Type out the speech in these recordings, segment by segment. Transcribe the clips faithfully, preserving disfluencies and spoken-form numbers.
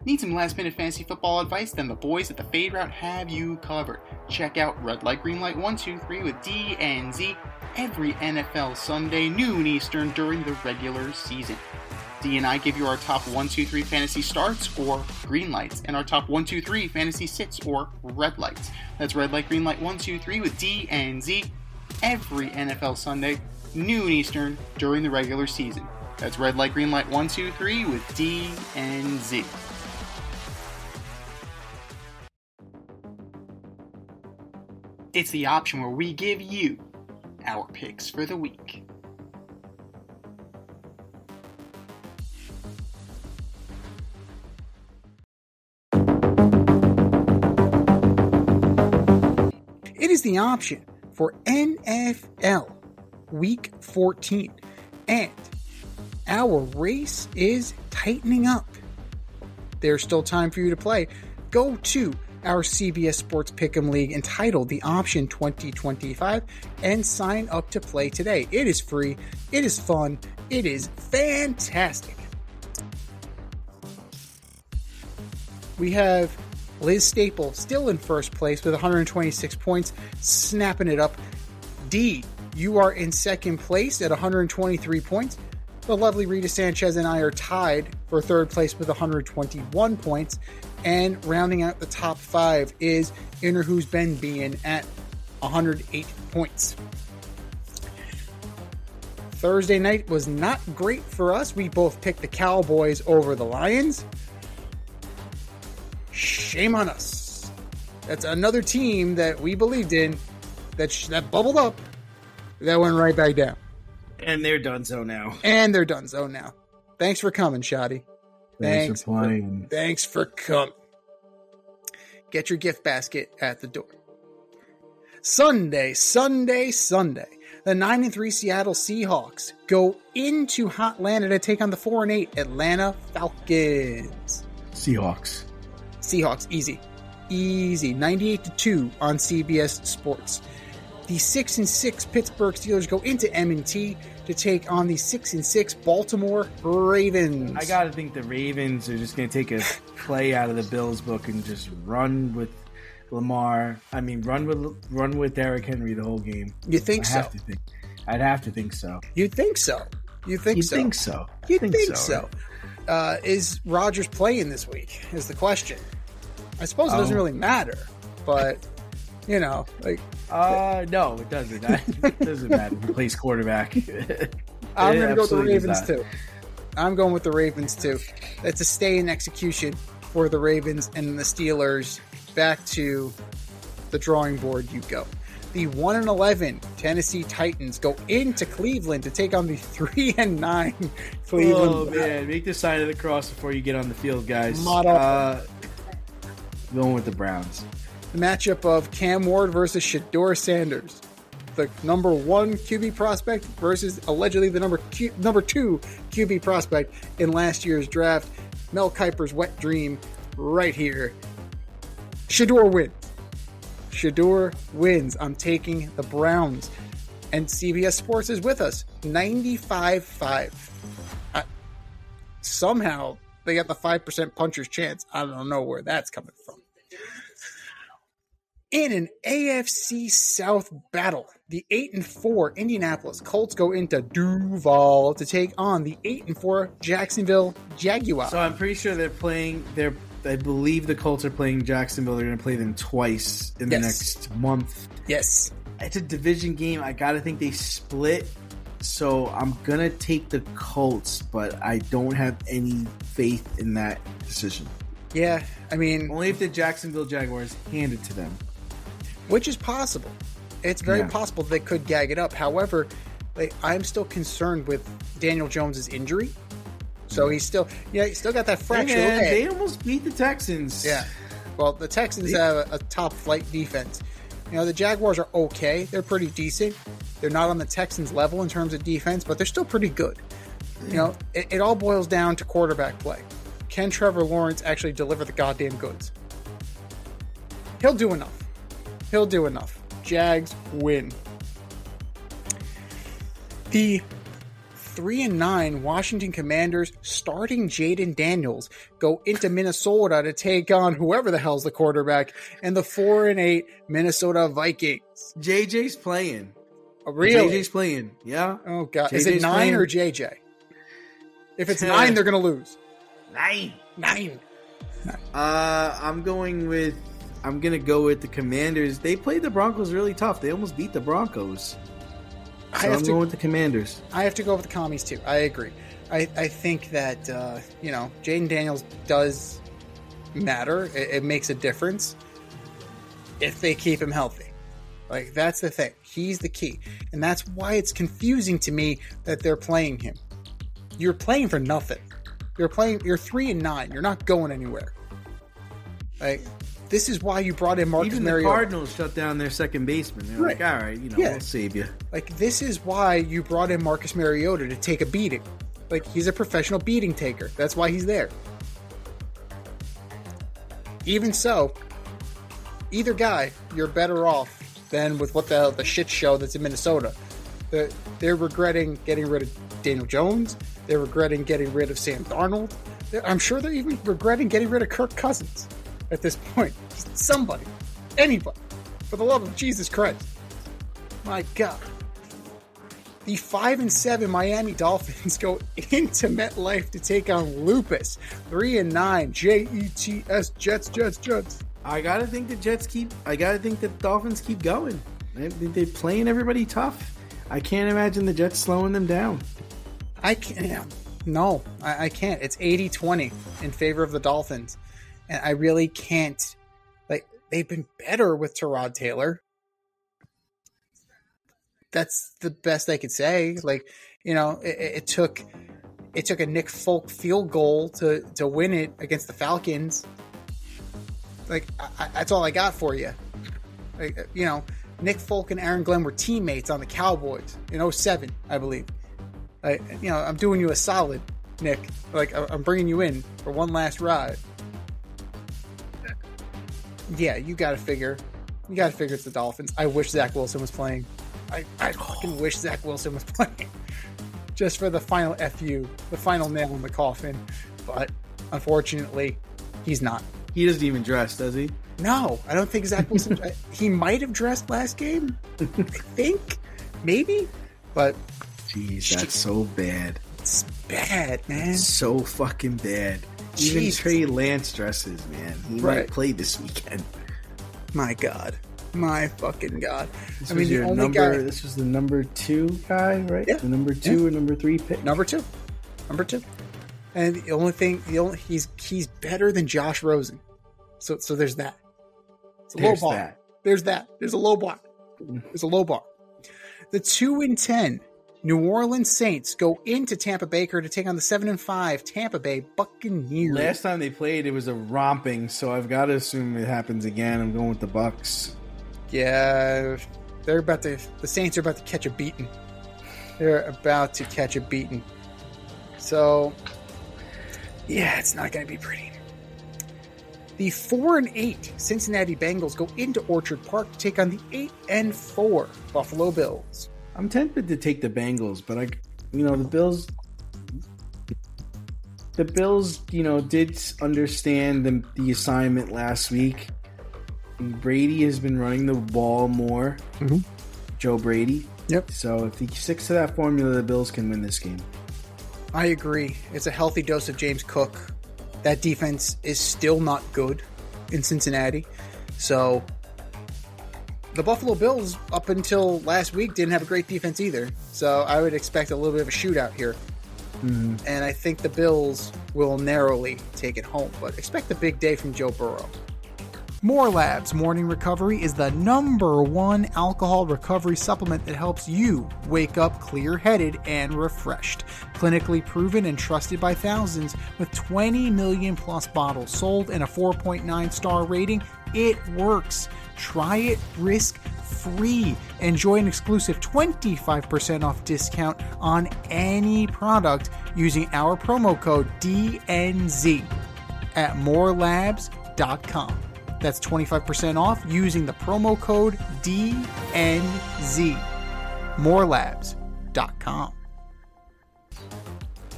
Need some last-minute fantasy football advice? Then the boys at the Fade Route have you covered. Check out Red Light, Green Light one two three with D and Z every N F L Sunday, noon Eastern, during the regular season. D and I give you our top one two three fantasy starts, or green lights, and our top one two three fantasy sits, or red lights. That's Red Light, Green Light one two three with D and Z every N F L Sunday, noon Eastern, during the regular season. That's Red Light, Green Light one two three with D and Z. It's the option where we give you our picks for the week. It is the option for N F L Week fourteen, and our race is tightening up. There's still time for you to play. Go to our C B S Sports Pick'em League entitled The Option twenty twenty-five and sign up to play today. It is free, it is fun, it is fantastic. We have Liz Staple still in first place with one hundred twenty-six points, snapping it up. D, you are in second place at one hundred twenty-three points. The lovely Rita Sanchez and I are tied for third place with one hundred twenty-one points. And rounding out the top five is Inner Who's Ben Bean at one hundred eight points. Thursday night was not great for us. We both picked the Cowboys over the Lions. Shame on us. That's another team that we believed in that sh- that bubbled up, that went right back down. And they're donezo now. And they're donezo now. Thanks for coming, Shoddy. Thanks, Thanks for playing. For, thanks for coming. Get your gift basket at the door. Sunday, Sunday, Sunday. The nine and three Seattle Seahawks go into Hotlanta to take on the four and eight Atlanta Falcons. Seahawks. Seahawks, easy. Easy. ninety-eight to two on C B S Sports. The six and six Pittsburgh Steelers go into M and T to take on the six and six Baltimore Ravens. I gotta think the Ravens are just gonna take a play out of the Bills book and just run with Lamar. I mean, run with run with Derrick Henry the whole game. You think I so? Have to think, I'd have to think so. You think so? You think you so? Think so? You think, think so? so? Uh, is Rodgers playing this week? Is the question. I suppose it doesn't Oh. really matter, but you know, like. Uh, no, it doesn't. It doesn't matter. He plays quarterback. I'm going to go with the absolutely Ravens, not. too. I'm going with the Ravens, too. That's a stay in execution for the Ravens and the Steelers. Back to the drawing board you go. The one and eleven Tennessee Titans go into Cleveland to take on the three and nine Cleveland. Oh, man. Make the sign of the cross before you get on the field, guys. Model. Uh, going with the Browns. The matchup of Cam Ward versus Shedeur Sanders. The number one Q B prospect versus allegedly the number Q, number two Q B prospect in last year's draft. Mel Kiper's wet dream right here. Shedeur wins. Shedeur wins. I'm taking the Browns. And C B S Sports is with us. ninety-five five. Uh, somehow they got the five percent puncher's chance. I don't know where that's coming from. In an A F C South battle, the eight and four Indianapolis Colts go into Duval to take on the eight and four Jacksonville Jaguars. So I'm pretty sure they're playing. They're. I believe the Colts are playing Jacksonville. They're going to play them twice in Yes. the next month. Yes. It's a division game. I got to think they split. So I'm going to take the Colts, but I don't have any faith in that decision. Yeah, I mean, Only if the Jacksonville Jaguars hand it to them. which is possible. It's very Yeah. possible they could gag it up. However, like, I'm still concerned with Daniel Jones's injury. So he's still, yeah, he's still got that fractured Hey, man, leg. they almost beat the Texans. Yeah. Well, the Texans They- have a, a top flight defense. You know, the Jaguars are okay. They're pretty decent. They're not on the Texans level in terms of defense, but they're still pretty good. You know, it, it all boils down to quarterback play. Can Trevor Lawrence actually deliver the goddamn goods? He'll do enough. He'll do enough. Jags win. The three and nine Washington Commanders starting Jaden Daniels go into Minnesota to take on whoever the hell's the quarterback, and the four and eight Minnesota Vikings. J J's playing. Oh, really? J J's playing. Yeah. Oh god. J J's Is it nine playing. or J J? If it's nine, they're gonna lose. Nine. Nine. Uh, I'm going with. I'm gonna go with the Commanders. They played the Broncos really tough. They almost beat the Broncos. I So have I'm to- going with the Commanders. I have to go with the commies too. I agree. I, I think that uh, you know, Jaden Daniels does matter. It, it makes a difference if they keep him healthy. Like, that's the thing. He's the key, and that's why it's confusing to me that they're playing him. You're playing for nothing. You're playing. You're three and nine. You're not going anywhere. Like, this is why you brought in Marcus Even the Mariota. Cardinals shut down their second baseman. They're Right. like, all right, you know, Yeah. we'll save you. Like, this is why you brought in Marcus Mariota to take a beating. Like, he's a professional beating taker. That's why he's there. Even so, either guy, you're better off than with what the the shit show that's in Minnesota. They're, they're regretting getting rid of Daniel Jones. They're regretting getting rid of Sam Darnold. They're- I'm sure they're even regretting getting rid of Kirk Cousins at this point. Just somebody. Anybody. For the love of Jesus Christ. My God. The five and seven Miami Dolphins go into MetLife to take on Lupus. Three and nine J E T S Jets Jets Jets. I gotta think the Jets keep. I gotta think the Dolphins keep going. They, they're playing everybody tough. I can't imagine the Jets slowing them down. I can't. No, I, I can't. It's eighty twenty in favor of the Dolphins, and I really can't. Like, they've been better with Tyrod Taylor. That's the best I could say. Like, you know, it, it took it took a Nick Folk field goal to to win it against the Falcons. Like, I, I, that's all I got for you. Like, you know, Nick Folk and Aaron Glenn were teammates on the Cowboys in oh seven, I believe. I, you know, I'm doing you a solid, Nick. Like, I- I'm bringing you in for one last ride. Yeah, you got to figure. You got to figure it's the Dolphins. I wish Zach Wilson was playing. I, I fucking wish Zach Wilson was playing. Just for the final F U, the final nail in the coffin. But unfortunately, he's not. He doesn't even dress, does he? No, I don't think Zach Wilson. He might have dressed last game. I think. Maybe. But Jeez, that's so bad. it's bad, man. So fucking bad. Even Jesus. Trey Lance dresses, man. He Right. might play this weekend. My God. My fucking God. This I was mean, the your only number. guy. This was the number two guy, right? Yeah. The number two or number three pick. Number two. Number two. And the only thing, the only he's he's better than Josh Rosen. So so there's that. It's a There's low bar. that. There's that. There's a low bar. There's a low bar. The two and ten New Orleans Saints go into Tampa Baker to take on the seven and five Tampa Bay Buccaneers. Last time they played, it was a romping, so I've got to assume it happens again. I'm going with the Bucks. Yeah, they're about to. The Saints are about to catch a beating. They're about to catch a beating. So, yeah, it's not going to be pretty. The four and eight Cincinnati Bengals go into Orchard Park to take on the eight and four Buffalo Bills. I'm tempted to take the Bengals, but I, you know, the Bills. The Bills, you know, did understand the, the assignment last week. Brady has been running the ball more. Mhm. Joe Brady. Yep. So if he sticks to that formula, the Bills can win this game. I agree. It's a healthy dose of James Cook. That defense is still not good in Cincinnati. So the Buffalo Bills, up until last week, didn't have a great defense either. So I would expect a little bit of a shootout here. Mm-hmm. And I think the Bills will narrowly take it home. But expect a big day from Joe Burrow. More Labs Morning Recovery is the number one alcohol recovery supplement that helps you wake up clear-headed and refreshed. Clinically proven and trusted by thousands, with twenty million plus bottles sold and a four point nine star rating, it works. Try it risk-free. Enjoy an exclusive twenty-five percent off discount on any product using our promo code D N Z at more labs dot com. That's twenty-five percent off using the promo code D N Z. more labs dot com.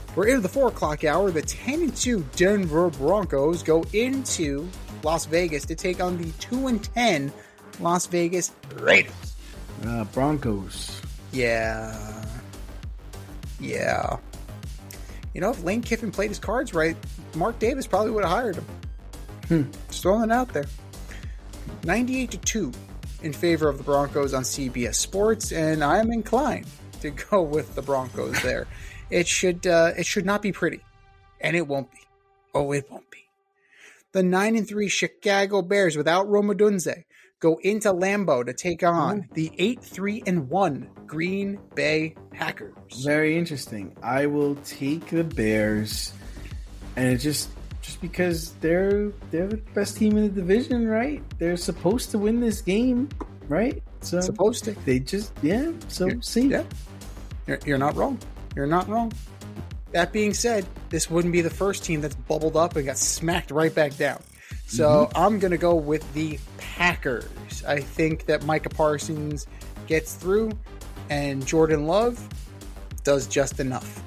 We're into the four o'clock hour. The ten and two Denver Broncos go into Las Vegas to take on the two and ten Las Vegas Raiders. Uh, Broncos. Yeah. Yeah. You know, if Lane Kiffin played his cards right, Mark Davis probably would have hired him. Hmm. Just throwing it out there. ninety-eight to two in favor of the Broncos on C B S Sports, and I'm inclined to go with the Broncos there. It should uh, it should not be pretty, and it won't be. Oh, it won't be. The nine and three Chicago Bears without Romadunze go into Lambeau to take on oh. the eight three and one Green Bay Packers. Very interesting. I will take the Bears, and it just just because they're they're the best team in the division, right? They're supposed to win this game, right? So supposed to. They just yeah. So you're, see, yeah, you're, you're not wrong. You're not wrong. That being said, this wouldn't be the first team that's bubbled up and got smacked right back down. So mm-hmm. I'm going to go with the Packers. I think that Micah Parsons gets through and Jordan Love does just enough.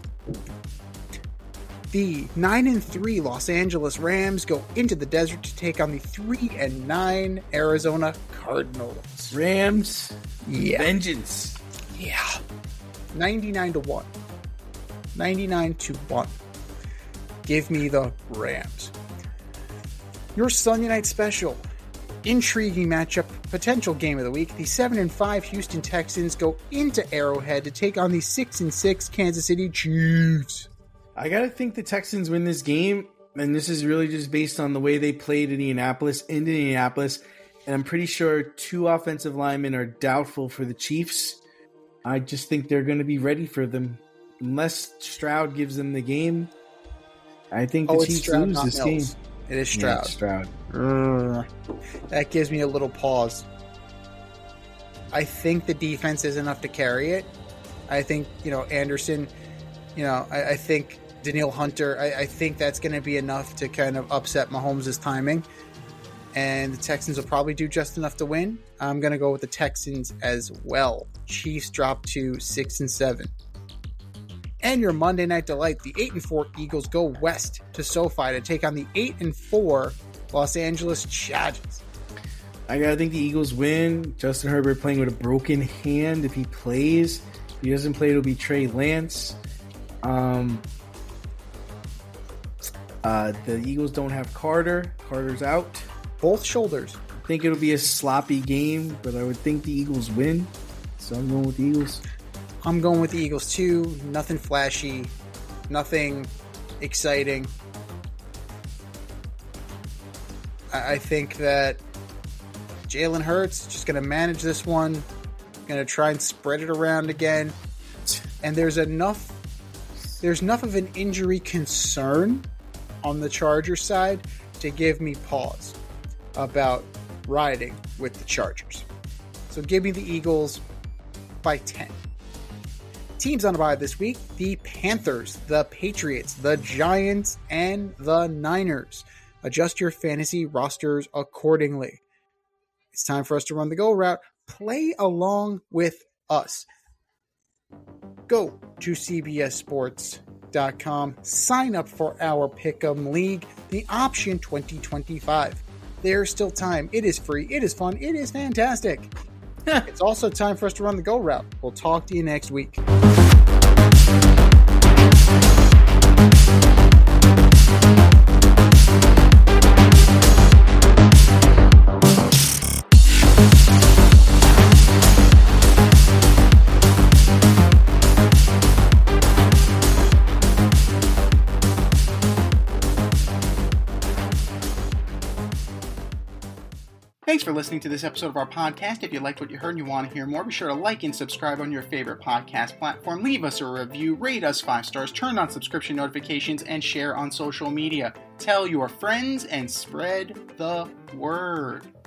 The nine and three Los Angeles Rams go into the desert to take on the three and nine Arizona Cardinals. Rams, yeah. Vengeance. Yeah. ninety-nine to one. ninety-nine to one. Give me the Rams. Your Sunday night special. Intriguing matchup, potential game of the week. The seven and five Houston Texans go into Arrowhead to take on the six and six Kansas City Chiefs. I gotta think the Texans win this game, and this is really just based on the way they played Indianapolis in Indianapolis, and I'm pretty sure two offensive linemen are doubtful for the Chiefs. I just think they're going to be ready for them. Unless Stroud gives them the game, I think the oh, Chiefs Stroud, lose this Mills. game. It is Stroud. Yeah, Stroud. Uh, that gives me a little pause. I think the defense is enough to carry it. I think, you know, Anderson, you know, I, I think Danielle Hunter, I, I think that's going to be enough to kind of upset Mahomes' timing. And the Texans will probably do just enough to win. I'm going to go with the Texans as well. Chiefs drop to six and seven. And your Monday Night Delight, the eight and four Eagles go west to SoFi to take on the eight and four Los Angeles Chargers. I gotta think the Eagles win. Justin Herbert playing with a broken hand. If he plays, if he doesn't play, it'll be Trey Lance. Um, uh, the Eagles don't have Carter. Carter's out. Both shoulders. I think it'll be a sloppy game, but I would think the Eagles win. So I'm going with the Eagles. I'm going with the Eagles too. Nothing flashy. Nothing exciting. I, I think that Jalen Hurts is just going to manage this one. Going to try and spread it around again. And there's enough there's enough of an injury concern on the Chargers side to give me pause about riding with the Chargers. So give me the Eagles by ten. Teams on a bye this week: the Panthers, the Patriots, the Giants, and the Niners. Adjust your fantasy rosters accordingly. It's time for us to run the go route. Play along with us. Go to C B S Sports dot com. Sign up for our Pick'em League, the Option twenty twenty-five. There's still time. It is free. It is fun. It is fantastic. It's also time for us to run the go route. We'll talk to you next week. Thanks for listening to this episode of our podcast. If you liked what you heard and you want to hear more, be sure to like and subscribe on your favorite podcast platform. Leave us a review, rate us five stars, turn on subscription notifications, and share on social media. Tell your friends and spread the word.